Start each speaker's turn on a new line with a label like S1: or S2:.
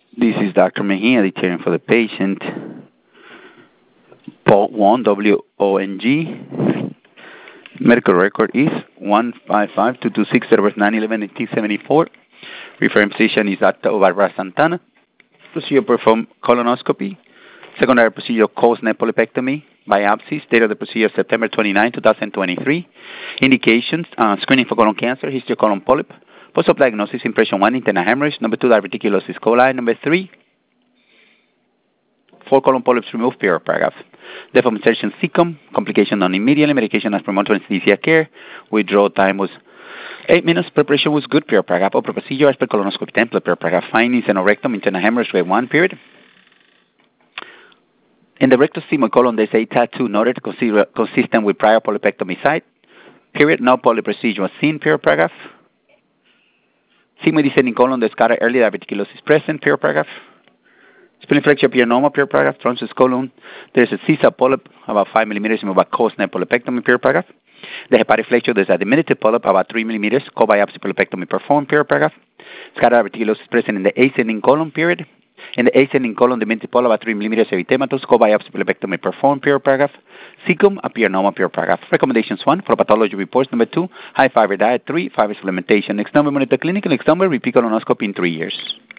S1: This is Dr. Mejia, dictating for the patient. Paul 1, W-O-N-G. Medical record is 155-226, Service 9/11-1874. Referring physician is Dr. Barbara Santana. Procedure performed colonoscopy. Secondary procedure cosnet polypectomy. Biopsies. Date of the procedure September 29, 2023. Indications: screening for colon cancer, history of colon polyp. Post-op diagnosis: impression 1, internal hemorrhage. Number 2, diverticulosis coli. Number 3, 4 colon polyps removed, period paragraph. Depth of insertion cecum. Complication done immediately. Medication as promoted anesthesia care. Withdrawal time was 8 minutes. Preparation was good, period paragraph. Open procedure as per colonoscopy template, period paragraph. Findings: anorectum, internal hemorrhage, grade 1, period. In the rectal sigmoid colon, there's a tattoo noted consistent with prior polypectomy site, period. No polyp procedure was seen, period paragraph. Sigmoid descending colon, there's got early diverticulosis present, period paragraph. Spleniflexia appear normal, period paragraph. Transverse colon, there's a CISA polyp about 5 millimeters removed by cosnet polypectomy, period paragraph. The hepatic flexure, there's a diminutive polyp about 3 millimeters, co-biopsy polypectomy performed, period paragraph. Scatter diverticulosis present in the ascending colon, period. In the ascending colon, diminutive polyp about 3 millimeters, erythematous, co-biopsy polypectomy performed, period paragraph. Cecum appear normal, period paragraph. Recommendations: 1, for pathology reports. Number 2, high fiber diet. 3, fiber supplementation. Next number, monitor clinic. Next number, repeat colonoscopy in 3 years.